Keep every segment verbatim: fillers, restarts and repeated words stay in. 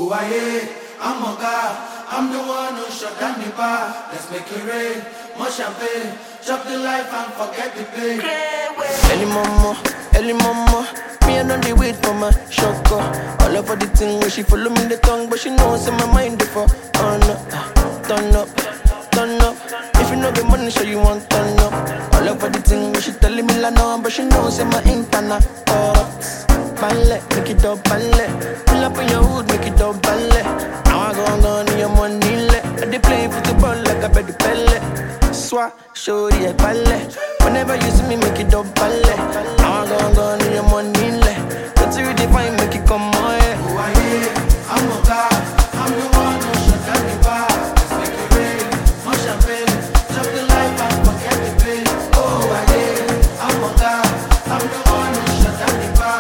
Oh, I yeah, I'm a God. I'm the one who shut down the bar. Let's make it rain, more champagne. Chop the life and forget the pain. Early mama, early mama. Me I know they wait for my shocker. All over the thing where she follow me the tongue, but she knows in my mind before. Oh no, turn up, turn up. If you know the money, so you want turn up. All over the thing where she telling me la no, but she knows in my internet. Oh. Ballet, make it up, ballet. Pull up in your hood, make it up, ballet. Now I go on, go on, your money, let. They play football like a baby pellet. Swat, show the ballet. Whenever you see me, make it up, ballet. Now I go on, go on, your money, let. But to redefine, make it come on, yeah. Oh, I yeah, I'm a God. I'm the one who shut down the bar. Let's make it rain, more champagne. Chop the life and forget the pain. Oh, I yeah, I'm a God. I'm the one who shut down the bar.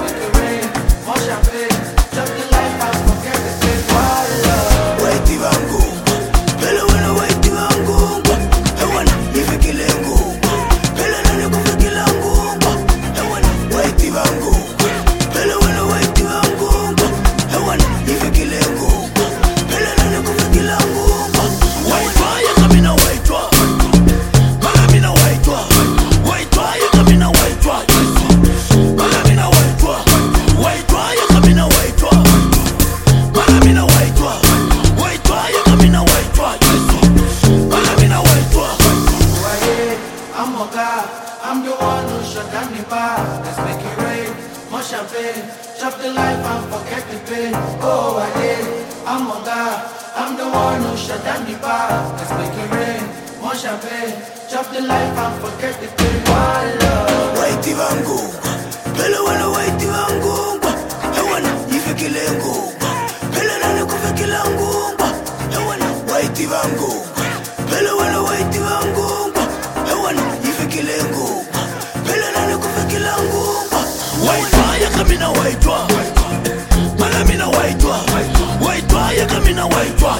I'm the one who shut down the bar. Let's make it rain, more champagne. Chop the life and forget the pain. Oh, I did. I'm a God. I'm the one who shut down the bar. Let's make it rain, more champagne. Chop the life and forget the pain. Waiti wangu, pele wana waiti wangu. Hewana ifekile yangu, pele nane kufekile yangu. Hewana waiti wangu, pele wana waiti wangu. Hewana ifekile yangu, pele nane kufekile yangu. Waitwa ya kamina waitwa, mana mina waitwa. Waitwa ya kamina waitwa.